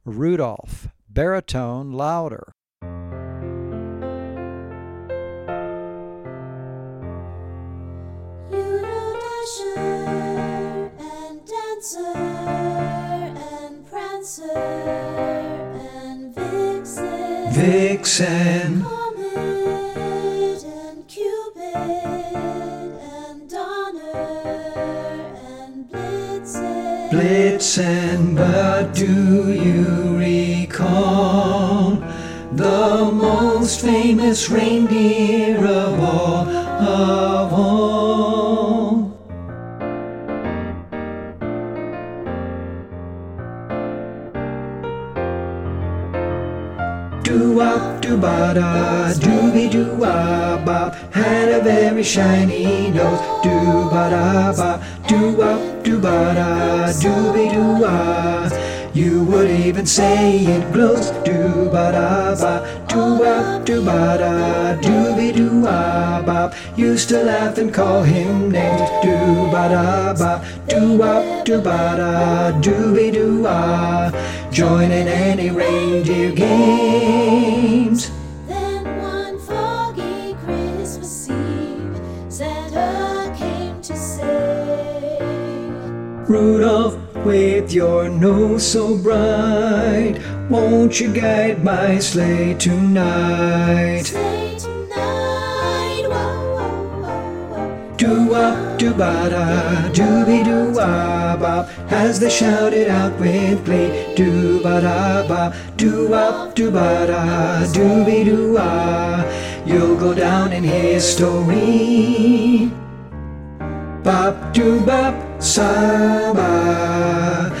Rudolph, baritone louder. You Dasher and Dancer and Prancer and Vixen, Vixen, Comet and Cupid and Donner and Blitzen. Blitzen, but do you recall the most famous reindeer of all, of all? Doo-wop, doo-ba-da, dooby-doo-wop-bop, had a very shiny nose. Doo-ba-da-bop, doo-wop, doo-ba-da, dooby-doo-wah. You would even say it glows. Doo-ba-da-bop, doo-wop, doo-ba-da, dooby-doo-wah-bop. Used to laugh and call him names. Doo-ba-da-bop, doo-wop, doo-ba-da, dooby-doo-wah. Join in any reindeer games. Then one foggy Christmas Eve, Santa came to say, Rudolph, with your nose so bright, won't you guide my sleigh tonight? "Sleigh tonight, whoa, whoa, whoa, whoa." Doo-wop, doo-ba-da, dooby-doo-wah-bop, as they shouted out with glee. Doo-ba-da-bop, doo-wop, doo-ba-da, dooby-doo-wah. You'll go down in history. Bop, doo-bop, sa-ba,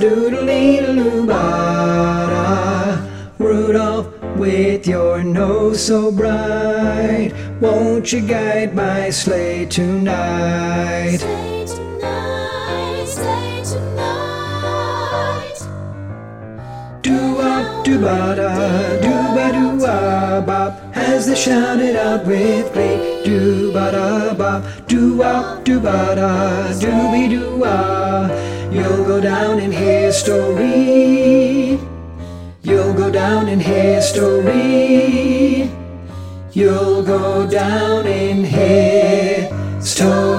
da-doodle-dee-doo-ba-da. Rudolph, with your nose so bright, won't you guide my sleigh tonight? "Sleigh tonight, sleigh tonight." Doo-wop, doo-ba-da, doo-ba-doo-wah-bop, as they shouted out with glee. Doo-ba-da-bop, doo-wop, doo-ba-da, dooby-doo-wah. You'll go down in history. You'll go down in history. You'll go down in history.